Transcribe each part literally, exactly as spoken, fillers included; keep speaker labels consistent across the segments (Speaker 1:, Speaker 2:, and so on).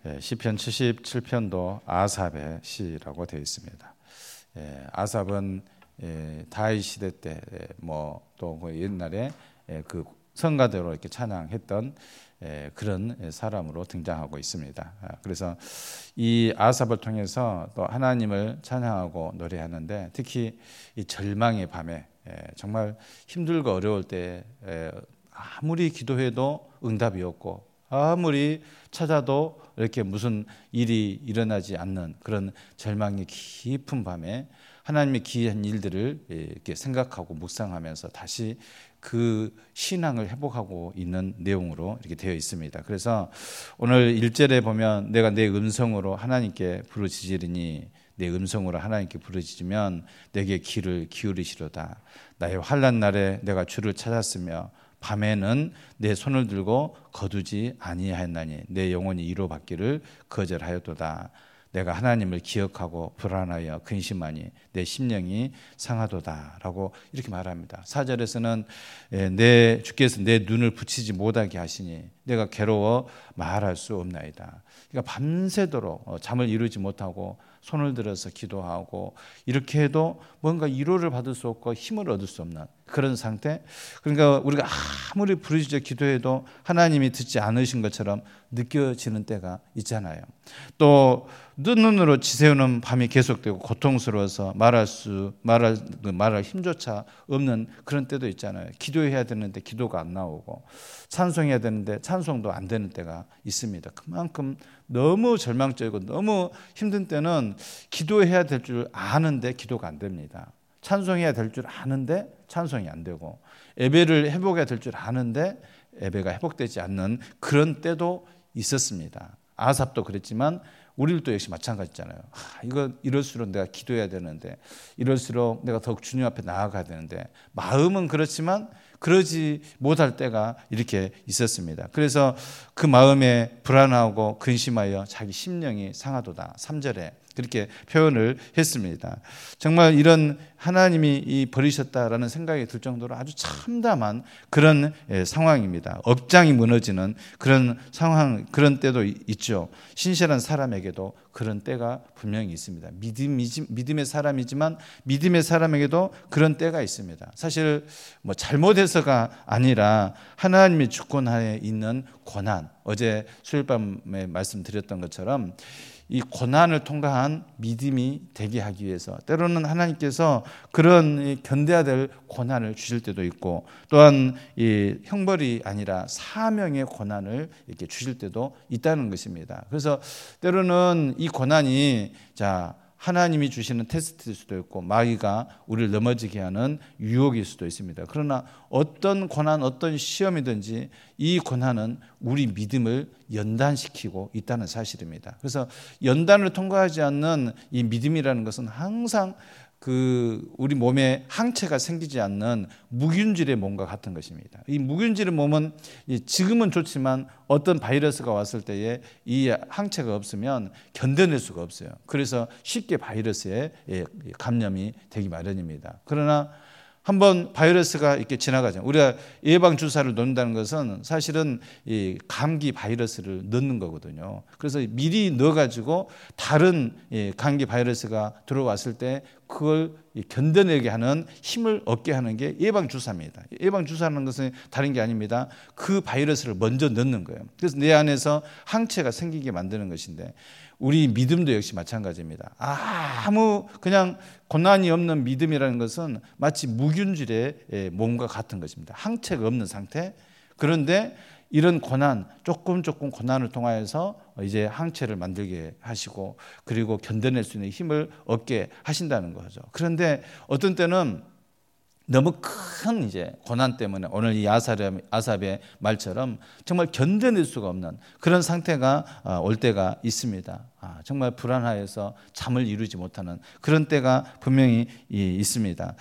Speaker 1: 시편 칠십칠 편도 아삽의 시라고 되어 있습니다. 아삽은 다윗 시대 때 뭐 또 옛날에 그 성가대로 이렇게 찬양했던 그런 사람으로 등장하고 있습니다. 그래서 이 아삽을 통해서 또 하나님을 찬양하고 노래하는데, 특히 이 절망의 밤에 정말 힘들고 어려울 때 아무리 기도해도 응답이 없고 아무리 찾아도 이렇게 무슨 일이 일어나지 않는 그런 절망이 깊은 밤에 하나님의 기이한 일들을 이렇게 생각하고 묵상하면서 다시 그 신앙을 회복하고 있는 내용으로 이렇게 되어 있습니다. 그래서 오늘 일 절에 보면 내가 내 음성으로 하나님께 부르짖으리니, 내 음성으로 하나님께 부르짖으면 내게 귀를 기울이시로다. 나의 환난 날에 내가 주를 찾았으며 밤에는 내 손을 들고 거두지 아니하였나니 내 영혼이 위로받기를 거절하였도다. 내가 하나님을 기억하고 불안하여 근심하니 내 심령이 상하도다 라고 이렇게 말합니다. 사 절에서는 내 주께서 내 눈을 붙이지 못하게 하시니 내가 괴로워 말할 수 없나이다. 그러니까 밤새도록 잠을 이루지 못하고 손을 들어서 기도하고 이렇게 해도 뭔가 위로를 받을 수 없고 힘을 얻을 수 없는 그런 상태. 그러니까 우리가 아무리 부르짖어 기도해도 하나님이 듣지 않으신 것처럼 느껴지는 때가 있잖아요. 또 눈눈으로 지새우는 밤이 계속되고 고통스러워서 말할 수 말할 말할 힘조차 없는 그런 때도 있잖아요. 기도해야 되는데 기도가 안 나오고 찬송해야 되는데 찬송도 안 되는 때가 있습니다. 그만큼 너무 절망적이고 너무 힘든 때는 기도해야 될 줄 아는데 기도가 안 됩니다. 찬송해야 될 줄 아는데 찬송이 안 되고 예배를 회복해야 될 줄 아는데 예배가 회복되지 않는 그런 때도 있었습니다. 아삽도 그랬지만 우리도 역시 마찬가지잖아요. 아, 이거 이럴수록 내가 기도해야 되는데, 이럴수록 내가 더욱 주님 앞에 나아가야 되는데, 마음은 그렇지만 그러지 못할 때가 이렇게 있었습니다. 그래서 그 마음에 불안하고 근심하여 자기 심령이 상하도다. 삼 절에 그렇게 표현을 했습니다. 정말 이런 하나님이 이 버리셨다라는 생각이 들 정도로 아주 참담한 그런 상황입니다. 업장이 무너지는 그런 상황, 그런 때도 있죠. 신실한 사람에게도 그런 때가 분명히 있습니다. 믿음이, 믿음의 사람이지만 믿음의 사람에게도 그런 때가 있습니다. 사실 뭐 잘못해서가 아니라 하나님의 주권하에 있는 고난, 어제 수요일밤에 말씀드렸던 것처럼 이 고난을 통과한 믿음이 되게 하기 위해서 때로는 하나님께서 그런 견뎌야 될 고난을 주실 때도 있고, 또한 이 형벌이 아니라 사명의 고난을 이렇게 주실 때도 있다는 것입니다. 그래서 때로는 이 고난이 자 하나님이 주시는 테스트일 수도 있고 마귀가 우리를 넘어지게 하는 유혹일 수도 있습니다. 그러나 어떤 고난, 어떤 시험이든지 이 고난은 우리 믿음을 연단시키고 있다는 사실입니다. 그래서 연단을 통과하지 않는 이 믿음이라는 것은 항상 그 우리 몸에 항체가 생기지 않는 무균질의 몸과 같은 것입니다. 이 무균질의 몸은 지금은 좋지만 어떤 바이러스가 왔을 때에 이 항체가 없으면 견뎌낼 수가 없어요. 그래서 쉽게 바이러스에 감염이 되기 마련입니다. 그러나 한번 바이러스가 이렇게 지나가죠. 우리가 예방 주사를 놓는다는 것은 사실은 이 감기 바이러스를 넣는 거거든요. 그래서 미리 넣어가지고 다른 감기 바이러스가 들어왔을 때 그걸 견뎌내게 하는 힘을 얻게 하는 게 예방 주사입니다. 예방 주사라는 것은 다른 게 아닙니다. 그 바이러스를 먼저 넣는 거예요. 그래서 내 안에서 항체가 생기게 만드는 것인데, 우리 믿음도 역시 마찬가지입니다. 아무 그냥 고난이 없는 믿음이라는 것은 마치 무균질의 몸과 같은 것입니다. 항체가 없는 상태. 그런데 이런 고난, 조금 조금 고난을 통하여서 이제 항체를 만들게 하시고 그리고 견뎌낼 수 있는 힘을 얻게 하신다는 거죠. 그런데 어떤 때는 너무 큰 이제 고난 때문에 오늘 이 아삽의, 아삽의 말처럼 정말 견뎌낼 수가 없는 그런 상태가 올 때가 있습니다. 아, 정말 불안하여서 잠을 이루지 못하는 그런 때가 분명히 있습니다.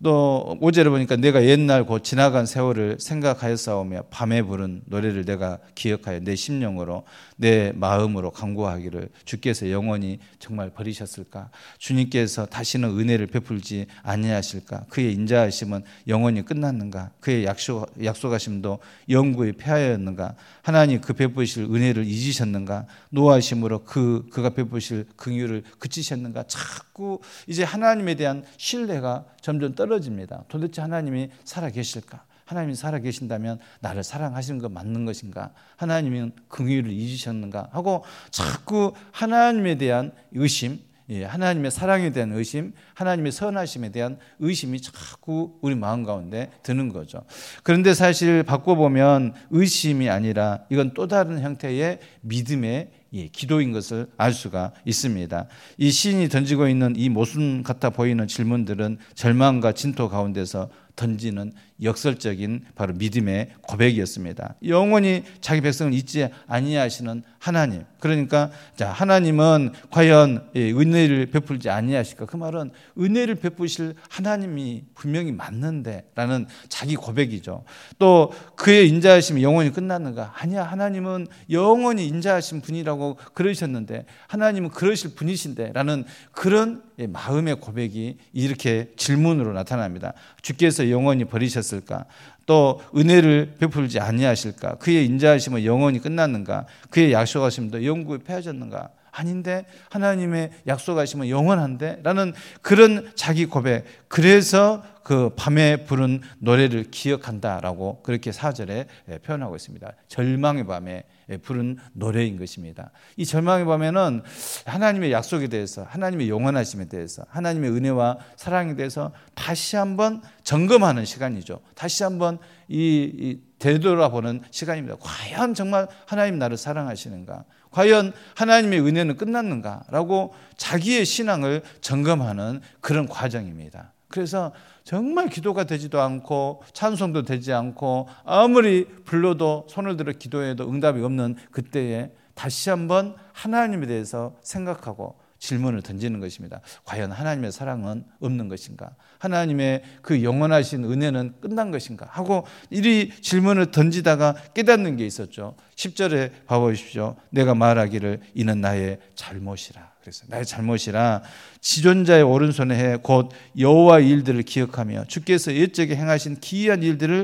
Speaker 1: 또 오 절에 보니까 내가 옛날 곧 지나간 세월을 생각하였사오며 밤에 부른 노래를 내가 기억하여 내 심령으로 내 마음으로 간구하기를 주께서 영원히 정말 버리셨을까? 주님께서 다시는 은혜를 베풀지 아니하실까? 그의 인자하심은 영원히 끝났는가? 그의 약속, 약속하심도 영구히 폐하였는가? 하나님 그 베푸실 은혜를 잊으셨는가? 노하심으로 그, 그가 베푸실 긍휼을 그치셨는가? 자꾸 이제 하나님에 대한 신뢰가 점점 떨어집니다. 도대체 하나님이 살아계실까? 하나님이 살아계신다면 나를 사랑하시는 거 맞는 것인가? 하나님은 긍휼을 잊으셨는가? 하고 자꾸 하나님에 대한 의심, 하나님의 사랑에 대한 의심, 하나님의 선하심에 대한 의심이 자꾸 우리 마음 가운데 드는 거죠. 그런데 사실 바꿔보면 의심이 아니라 이건 또 다른 형태의 믿음의 예, 기도인 것을 알 수가 있습니다. 이 시인이 던지고 있는 이 모순 같아 보이는 질문들은 절망과 진토 가운데서 던지는 역설적인 바로 믿음의 고백이었습니다. 영원히 자기 백성을 잊지 아니하시는 하나님. 그러니까 자, 하나님은 과연 은혜를 베풀지 아니하실까? 그 말은 은혜를 베푸실 하나님이 분명히 맞는데 라는 자기 고백이죠. 또 그의 인자하심이 영원히 끝났는가? 아니야, 하나님은 영원히 인자하신 분이라고 그러셨는데 하나님은 그러실 분이신데 라는 그런 마음의 고백이 이렇게 질문으로 나타납니다. 주께서 영원히 버리셨을까? 또 은혜를 베풀지 아니하실까? 그의 인자하심은 영원히 끝났는가? 그의 약속하심도 영구히 폐하졌는가? 아닌데 하나님의 약속하심은 영원한데? 라는 그런 자기 고백. 그래서 그 밤에 부른 노래를 기억한다라고 그렇게 사 절에 표현하고 있습니다. 절망의 밤에 부른 노래인 것입니다. 이 절망의 밤에는 하나님의 약속에 대해서, 하나님의 영원하심에 대해서, 하나님의 은혜와 사랑에 대해서 다시 한번 점검하는 시간이죠. 다시 한번 이, 이 되돌아보는 시간입니다. 과연 정말 하나님 나를 사랑하시는가? 과연 하나님의 은혜는 끝났는가? 라고 자기의 신앙을 점검하는 그런 과정입니다. 그래서 정말 기도가 되지도 않고 찬송도 되지 않고 아무리 불러도 손을 들어 기도해도 응답이 없는 그때에 다시 한번 하나님에 대해서 생각하고 질문을 던지는 것입니다. 과연 하나님의 사랑은 없는 것인가? 하나님의 그 영원하신 은혜는 끝난 것인가? 하고 이 질문을 던지다가 깨닫는 게 있었죠. 십 절에 봐보십시오. 내가 말하기를 이는 나의 잘못이라. 그래서 나의 잘못이라 지존자의 오른손에 해 곧 여호와의 일들을 기억하며 주께서 옛적에 행하신 기이한 일들을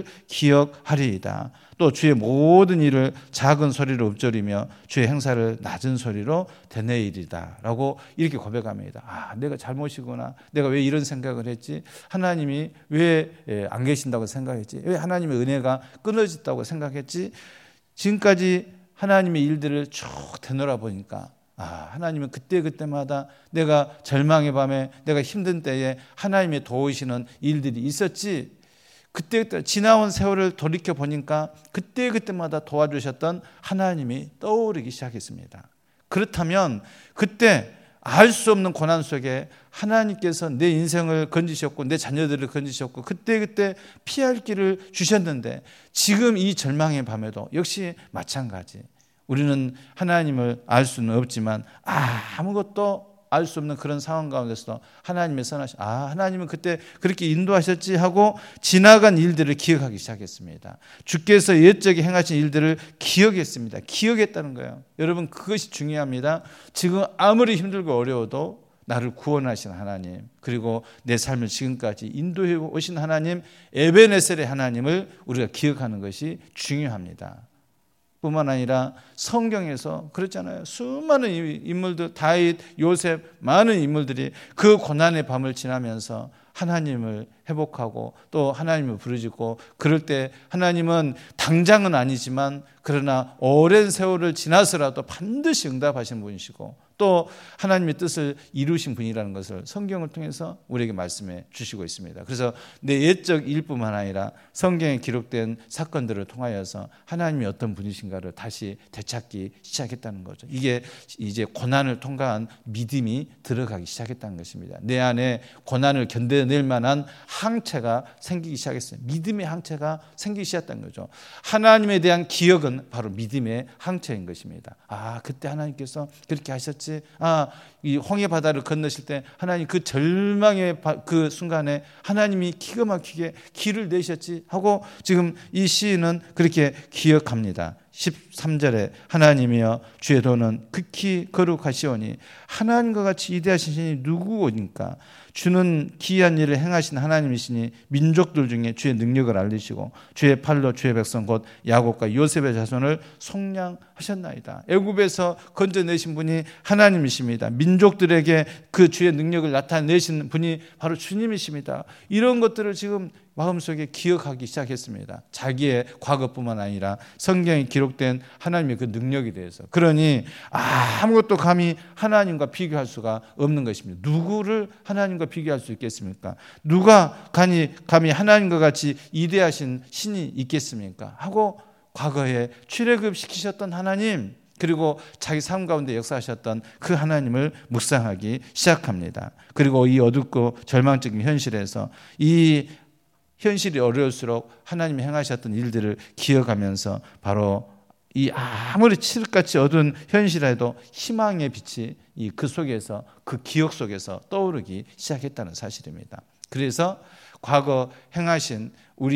Speaker 1: 기억하리이다. 또 주의 모든 일을 작은 소리로 읊조리며 주의 행사를 낮은 소리로 되뇌이리다 라고 이렇게 고백합니다. 아, 내가 잘못이구나. 내가 왜 이런 생각을 했지? 하나님이 왜 안 계신다고 생각했지? 왜 하나님의 은혜가 끊어졌다고 생각했지? 지금까지 하나님의 일들을 쭉 되돌아 보니까 아, 하나님은 그때그때마다 내가 절망의 밤에 내가 힘든 때에 하나님의 도우시는 일들이 있었지. 그때 지나온 세월을 돌이켜 보니까 그때그때마다 도와주셨던 하나님이 떠오르기 시작했습니다. 그렇다면 그때 알 수 없는 고난 속에 하나님께서 내 인생을 건지셨고 내 자녀들을 건지셨고 그때그때 피할 길을 주셨는데 지금 이 절망의 밤에도 역시 마찬가지. 우리는 하나님을 알 수는 없지만 아무것도 알 수 없는 그런 상황 가운데서도 하나님의 선하신 아 하나님은 그때 그렇게 인도하셨지 하고 지나간 일들을 기억하기 시작했습니다. 주께서 옛적에 행하신 일들을 기억했습니다. 기억했다는 거예요. 여러분 그것이 중요합니다. 지금 아무리 힘들고 어려워도 나를 구원하신 하나님 그리고 내 삶을 지금까지 인도해 오신 하나님 에베네셀의 하나님을 우리가 기억하는 것이 중요합니다. 뿐만 아니라 성경에서 그랬잖아요. 수많은 인물들, 다윗, 요셉, 많은 인물들이 그 고난의 밤을 지나면서 하나님을 회복하고 또 하나님을 부르짖고 그럴 때 하나님은 당장은 아니지만 그러나 오랜 세월을 지나서라도 반드시 응답하신 분이시고 또 하나님의 뜻을 이루신 분이라는 것을 성경을 통해서 우리에게 말씀해 주시고 있습니다. 그래서 내 옛적 일뿐만 아니라 성경에 기록된 사건들을 통하여서 하나님이 어떤 분이신가를 다시 되찾기 시작했다는 거죠. 이게 이제 고난을 통과한 믿음이 들어가기 시작했다는 것입니다. 내 안에 고난을 견뎌낼 만한 항체가 생기기 시작했어요. 믿음의 항체가 생기기 시작했다는 거죠. 하나님에 대한 기억은 바로 믿음의 항체인 것입니다. 아, 그때 하나님께서 그렇게 하셨지. 하셨지. 아, 이 홍해 바다를 건너실 때 하나님 그 절망의 그 순간에 하나님이 기가 막히게 길을 내셨지 하고 지금 이 시인은 그렇게 기억합니다. 십삼 절에 하나님이여 주의 도는 극히 거룩하시오니 하나님과 같이 위대하신 신이 누구오니까. 주는 기이한 일을 행하신 하나님이시니 민족들 중에 주의 능력을 알리시고 주의 팔로 주의 백성 곧 야곱과 요셉의 자손을 속량하셨나이다. 애굽에서 건져내신 분이 하나님이십니다. 민족들에게 그 주의 능력을 나타내신 분이 바로 주님이십니다. 이런 것들을 지금 마음속에 기억하기 시작했습니다. 자기의 과거뿐만 아니라 성경에 기록된 하나님의 그 능력에 대해서. 그러니 아무것도 감히 하나님과 비교할 수가 없는 것입니다. 누구를 하나님과 비교할 수 있겠습니까? 누가 감히, 감히 하나님과 같이 위대하신 신이 있겠습니까? 하고 과거에 출애굽시키셨던 하나님, 그리고 자기 삶 가운데 역사하셨던 그 하나님을 묵상하기 시작합니다. 그리고 이 어둡고 절망적인 현실에서 이 현실이 어려울수록 하나님이 행하셨던 일들을 기억하면서 바로 이 아무리 칠흑같이 어두운 현실에도 희망의 빛이 이 그 속에서 그 기억 속에서 떠오르기 시작했다는 사실입니다. 그래서 과거 행하신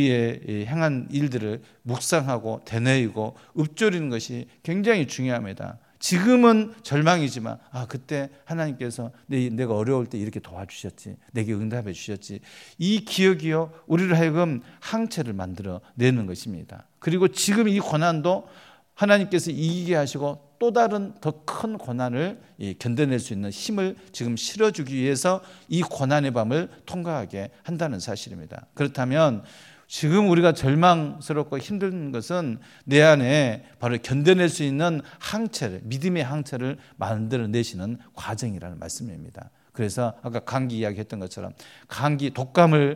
Speaker 1: 우리의 행한 일들을 묵상하고 되뇌이고 읊조리는 것이 굉장히 중요합니다. 지금은 절망이지만 아 그때 하나님께서 내가 어려울 때 이렇게 도와주셨지, 내게 응답해 주셨지. 이 기억이요 우리를 하여금 항체를 만들어 내는 것입니다. 그리고 지금 이 고난도 하나님께서 이기게 하시고 또 다른 더 큰 고난을 견뎌낼 수 있는 힘을 지금 실어주기 위해서 이 고난의 밤을 통과하게 한다는 사실입니다. 그렇다면 지금 우리가 절망스럽고 힘든 것은 내 안에 바로 견뎌낼 수 있는 항체를, 믿음의 항체를 만들어내시는 과정이라는 말씀입니다. 그래서 아까 감기 이야기했던 것처럼 감기, 독감을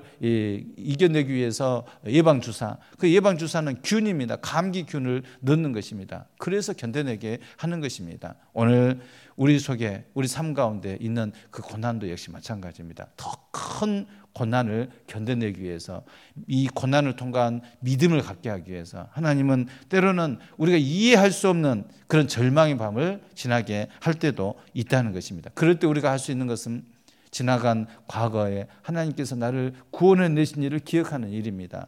Speaker 1: 이겨내기 위해서 예방주사, 그 예방주사는 균입니다. 감기균을 넣는 것입니다. 그래서 견뎌내게 하는 것입니다. 오늘 우리 속에, 우리 삶 가운데 있는 그 고난도 역시 마찬가지입니다. 더 큰 고난을 견뎌내기 위해서, 이 고난을 통과한 믿음을 갖게 하기 위해서 하나님은 때로는 우리가 이해할 수 없는 그런 절망의 밤을 지나게 할 때도 있다는 것입니다. 그럴 때 우리가 할 수 있는 것은 지나간 과거에 하나님께서 나를 구원해 내신 일을 기억하는 일입니다.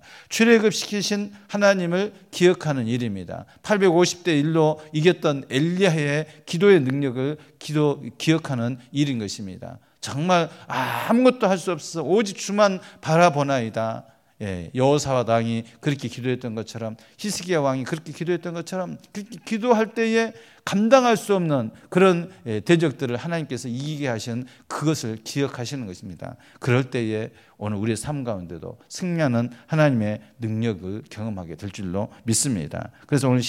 Speaker 1: 출애굽시키신 하나님을 기억하는 일입니다. 팔백오십 대 일로 이겼던 엘리야의 기도의 능력을 기도, 기억하는 일인 것입니다. 정말 아무것도 할 수 없어 오직 주만 바라보나이다. 예, 여호사밧 왕이 그렇게 기도했던 것처럼, 히스기야 왕이 그렇게 기도했던 것처럼, 그렇게 기도할 때에 감당할 수 없는 그런 대적들을 하나님께서 이기게 하신 그것을 기억하시는 것입니다. 그럴 때에 오늘 우리의 삶 가운데도 승리하는 하나님의 능력을 경험하게 될 줄로 믿습니다. 그래서 오늘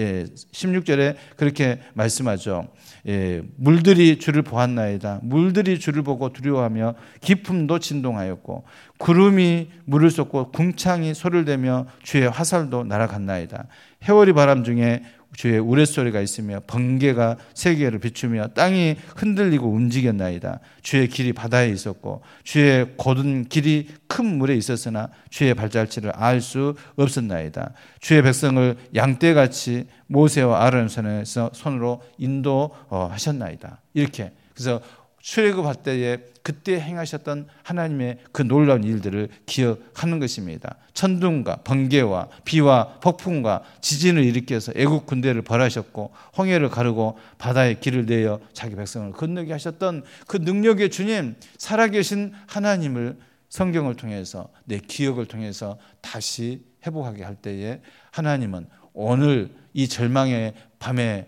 Speaker 1: 십육 절에 그렇게 말씀하죠. 예, 물들이 주를 보았나이다. 물들이 주를 보고 두려워하며 기품도 진동하였고 구름이 물을 쏟고 궁창이 소리를 내며 주의 화살도 날아갔나이다. 해오리 바람 중에 주의 우레소리가 있으며 번개가 세계를 비추며 땅이 흔들리고 움직였나이다. 주의 길이 바다에 있었고 주의 곧은 길이 큰 물에 있었으나 주의 발자취를 알 수 없었나이다. 주의 백성을 양떼같이 모세와 아론 손에서 손으로 인도하셨나이다. 이렇게, 그래서 출애굽할 때에 그때 행하셨던 하나님의 그 놀라운 일들을 기억하는 것입니다. 천둥과 번개와 비와 폭풍과 지진을 일으켜서 애국 군대를 벌하셨고 홍해를 가르고 바다에 길을 내어 자기 백성을 건너게 하셨던 그 능력의 주님, 살아계신 하나님을 성경을 통해서, 내 기억을 통해서 다시 회복하게 할 때에 하나님은 오늘 이 절망의 밤에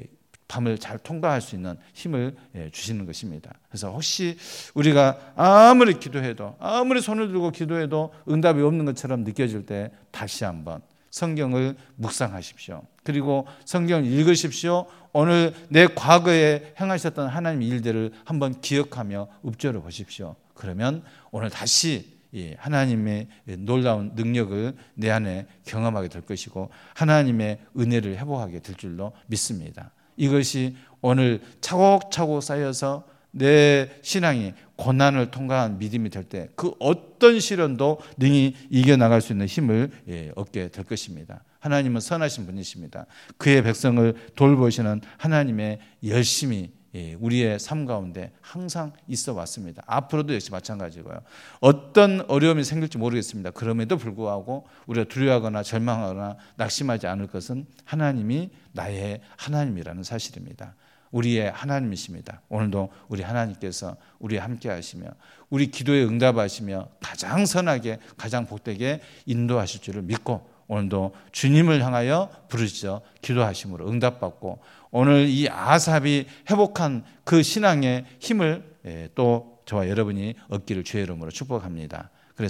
Speaker 1: 밤을 잘 통과할 수 있는 힘을 주시는 것입니다. 그래서 혹시 우리가 아무리 기도해도, 아무리 손을 들고 기도해도 응답이 없는 것처럼 느껴질 때 다시 한번 성경을 묵상하십시오. 그리고 성경을 읽으십시오. 오늘 내 과거에 행하셨던 하나님의 일들을 한번 기억하며 읊조려 보십시오. 그러면 오늘 다시 하나님의 놀라운 능력을 내 안에 경험하게 될 것이고 하나님의 은혜를 회복하게 될 줄로 믿습니다. 이것이 오늘 차곡차곡 쌓여서 내 신앙이 고난을 통과한 믿음이 될 때 그 어떤 시련도 능히 이겨나갈 수 있는 힘을 얻게 될 것입니다. 하나님은 선하신 분이십니다. 그의 백성을 돌보시는 하나님의 열심이 우리의 삶 가운데 항상 있어 왔습니다. 앞으로도 역시 마찬가지고요. 어떤 어려움이 생길지 모르겠습니다. 그럼에도 불구하고 우리가 두려워하거나 절망하거나 낙심하지 않을 것은 하나님이 나의 하나님이라는 사실입니다. 우리의 하나님이십니다. 오늘도 우리 하나님께서 우리와 함께 하시며 우리 기도에 응답하시며 가장 선하게 가장 복되게 인도하실 줄을 믿고 오늘도 주님을 향하여 부르짖어 기도하심으로 응답받고 오늘 이 아삽이 회복한 그 신앙의 힘을 또 저와 여러분이 얻기를 주의 이름으로 축복합니다.